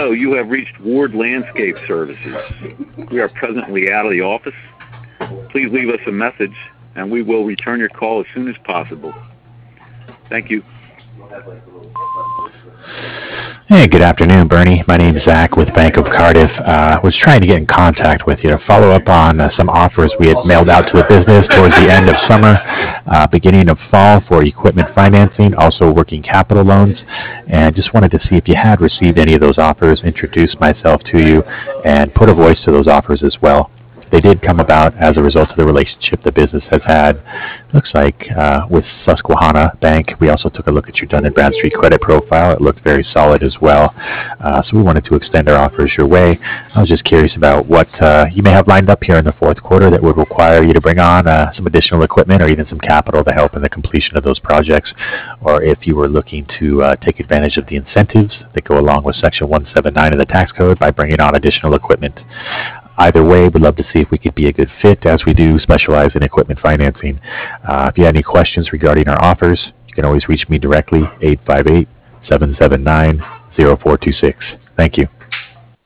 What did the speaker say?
Hello, you have reached Ward Landscape Services. We are presently out of the office. Please leave us a message, and we will return your call as soon as possible. Thank you. Hey, good afternoon, Bernie. My name is Zach with Bank of Cardiff. Was trying to get in contact with you to follow up on some offers we had mailed out to the business towards the end of summer, beginning of fall for equipment financing, also working capital loans. And just wanted to see if you had received any of those offers, introduce myself to you, and put a voice to those offers as well. They did come about as a result of the relationship the business has had, looks like, with Susquehanna Bank. We also took a look at your Dun & Bradstreet credit profile. It looked very solid as well. So we wanted to extend our offers your way. I was just curious about what you may have lined up here in the fourth quarter that would require you to bring on some additional equipment or even some capital to help in the completion of those projects, or if you were looking to take advantage of the incentives that go along with Section 179 of the tax code by bringing on additional equipment. Either way, we'd love to see if we could be a good fit, as we do specialize in equipment financing. If you have any questions regarding our offers, you can always reach me directly, 858-779-0426. Thank you.